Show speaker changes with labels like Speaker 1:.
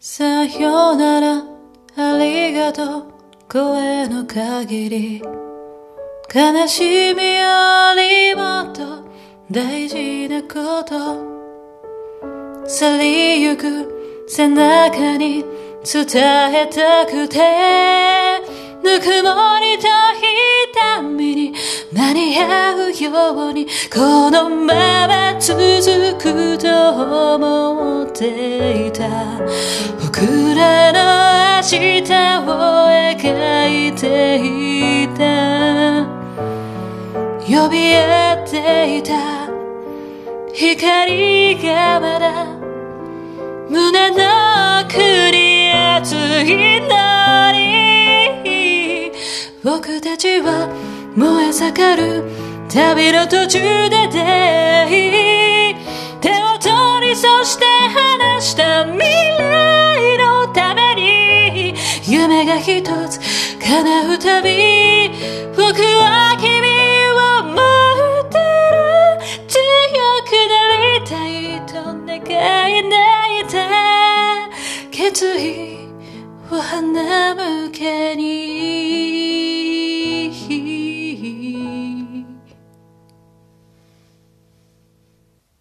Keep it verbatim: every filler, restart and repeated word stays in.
Speaker 1: さよならありがとう声の限り悲しみよりもっと大事なこと去りゆく背中に伝えたくてぬくもりと痛みに間に合うようにこのまま続くと思っていた僕らの明日を描いていた呼び合っていた光がまだ胸の奥に熱いのに僕たちは燃え盛る旅の途中で出会い手を取りそして話した未来のために夢が一つ叶うたび僕は